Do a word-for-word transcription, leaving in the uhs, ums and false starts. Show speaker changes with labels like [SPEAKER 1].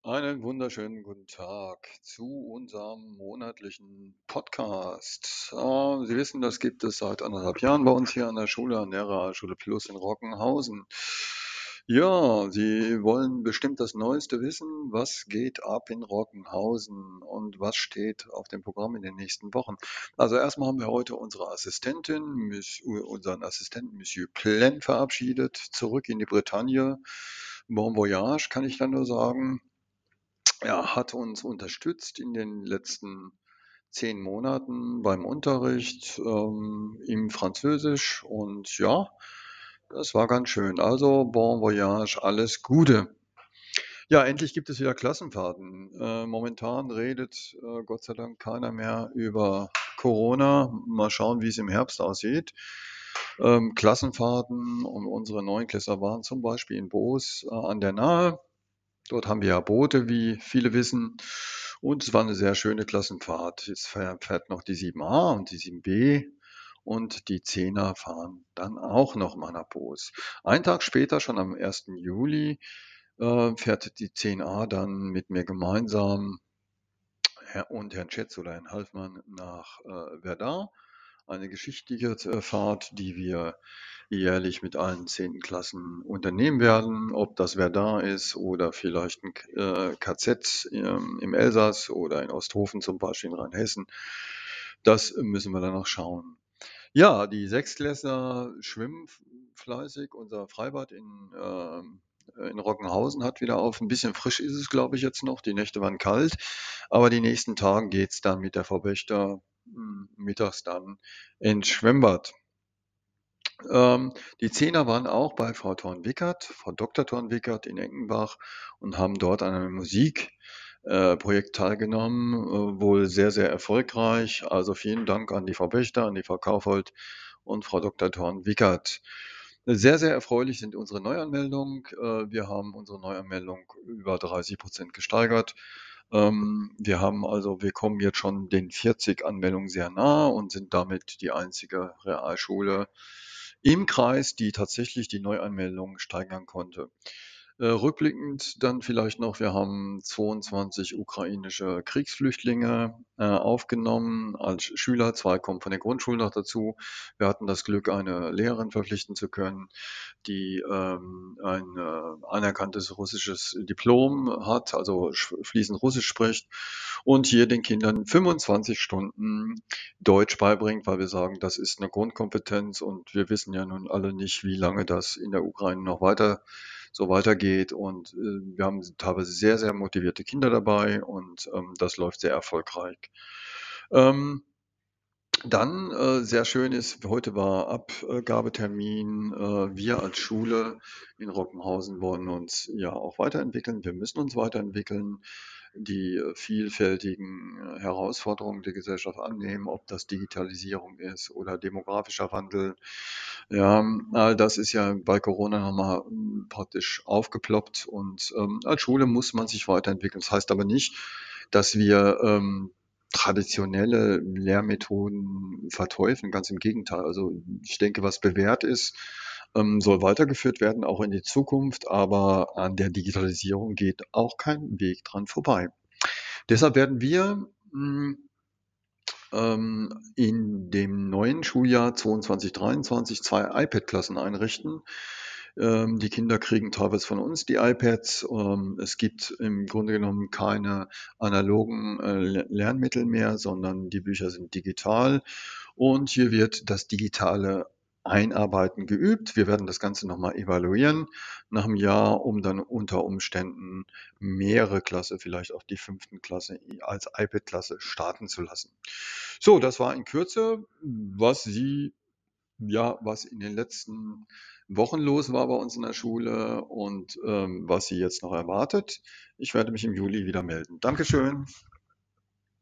[SPEAKER 1] Einen wunderschönen guten Tag zu unserem monatlichen Podcast. Äh, Sie wissen, das gibt es seit anderthalb Jahren bei uns hier an der Schule, an der Realschule Plus in Rockenhausen. Ja, Sie wollen bestimmt das Neueste wissen. Was geht ab in Rockenhausen und was steht auf dem Programm in den nächsten Wochen? Also erstmal haben wir heute unsere Assistentin, Miss, unseren Assistenten Monsieur Plen verabschiedet, zurück in die Bretagne. Bon voyage, kann ich dann nur sagen. Er hat uns unterstützt in den letzten zehn Monaten beim Unterricht ähm, im Französisch und ja, das war ganz schön. Also bon voyage, alles Gute. Ja, endlich gibt es wieder Klassenfahrten. Äh, momentan redet äh, Gott sei Dank keiner mehr über Corona. Mal schauen, wie es im Herbst aussieht. Ähm, Klassenfahrten und unsere Neunklässler waren zum Beispiel in Boos äh, an der Nahe. Dort haben wir ja Boote, wie viele wissen. Und es war eine sehr schöne Klassenfahrt. Jetzt fährt fährt noch die sieben a und die sieben b und die zehner fahren dann auch noch mal nach Boos. Einen Tag später, schon am ersten Juli, äh, fährt die zehn a dann mit mir gemeinsam Herr und Herrn Schätz oder Herrn Halfmann nach äh, Verdun. Eine geschichtliche äh, Fahrt, die wir jährlich mit allen zehnten Klassen unternehmen werden. Ob das Verdun ist oder vielleicht ein äh, K Z ähm, im Elsass oder in Osthofen zum Beispiel in Rheinhessen. Das müssen wir dann noch schauen. Ja, die Sechstklässler schwimmen fleißig. Unser Freibad in, ähm, in Rockenhausen hat wieder auf. Ein bisschen frisch ist es, glaube ich, jetzt noch. Die Nächte waren kalt. Aber die nächsten Tage geht's dann mit der Frau Wächter hm, mittags dann ins Schwimmbad. Ähm, die Zehner waren auch bei Frau Thorn-Wickert, Frau Doktor Thorn-Wickert in Enkenbach und haben dort an einem Musikprojekt äh, Projekt teilgenommen, äh, wohl sehr, sehr erfolgreich. Also vielen Dank an die Frau Wächter, an die Frau Kaufhold und Frau Doktor Thorn-Wickert. Sehr, sehr erfreulich sind unsere Neuanmeldungen. Äh, Wir haben unsere Neuanmeldung über dreißig Prozent gesteigert. Ähm, Wir haben also, wir kommen jetzt schon den vierzig Anmeldungen sehr nah und sind damit die einzige Realschule im Kreis, die tatsächlich die Neuanmeldungen steigern konnte. Äh, rückblickend dann vielleicht noch, wir haben zweiundzwanzig ukrainische Kriegsflüchtlinge äh, aufgenommen als Schüler. Zwei kommen von der Grundschule noch dazu. Wir hatten das Glück, eine Lehrerin verpflichten zu können, die ähm, ein äh, anerkanntes russisches Diplom hat, also sch- fließend Russisch spricht und hier den Kindern fünfundzwanzig Stunden Deutsch beibringt, weil wir sagen, das ist eine Grundkompetenz und wir wissen ja nun alle nicht, wie lange das in der Ukraine noch weiter so weitergeht. Und äh, wir haben teilweise sehr, sehr motivierte Kinder dabei und ähm, das läuft sehr erfolgreich. Ähm, dann äh, sehr schön ist, heute war Abgabetermin. Äh, wir als Schule in Rockenhausen wollen uns ja auch weiterentwickeln. Wir müssen uns weiterentwickeln, die äh, vielfältigen äh, Herausforderungen der Gesellschaft annehmen, ob das Digitalisierung ist oder demografischer Wandel. Ja, all das ist ja bei Corona nochmal mm, praktisch aufgeploppt und ähm, als Schule muss man sich weiterentwickeln. Das heißt aber nicht, dass wir ähm, traditionelle Lehrmethoden verteufeln, ganz im Gegenteil. Also ich denke, was bewährt ist, ähm, soll weitergeführt werden, auch in die Zukunft, aber an der Digitalisierung geht auch kein Weg dran vorbei. Deshalb werden wir mh, ähm, in dem neuen Schuljahr zweiundzwanzig dreiundzwanzig zwei iPad-Klassen einrichten. Ähm, die Kinder kriegen teilweise von uns die iPads. Ähm, es gibt im Grunde genommen keine analogen äh, Lernmittel mehr, sondern die Bücher sind digital. Und hier wird das digitale Einarbeiten geübt. Wir werden das Ganze nochmal evaluieren nach einem Jahr, um dann unter Umständen mehrere Klasse, vielleicht auch die fünften Klasse als iPad-Klasse starten zu lassen. So, das war in Kürze, was Sie ja, was in den letzten Wochen los war bei uns in der Schule und ähm, was Sie jetzt noch erwartet. Ich werde mich im Juli wieder melden. Dankeschön.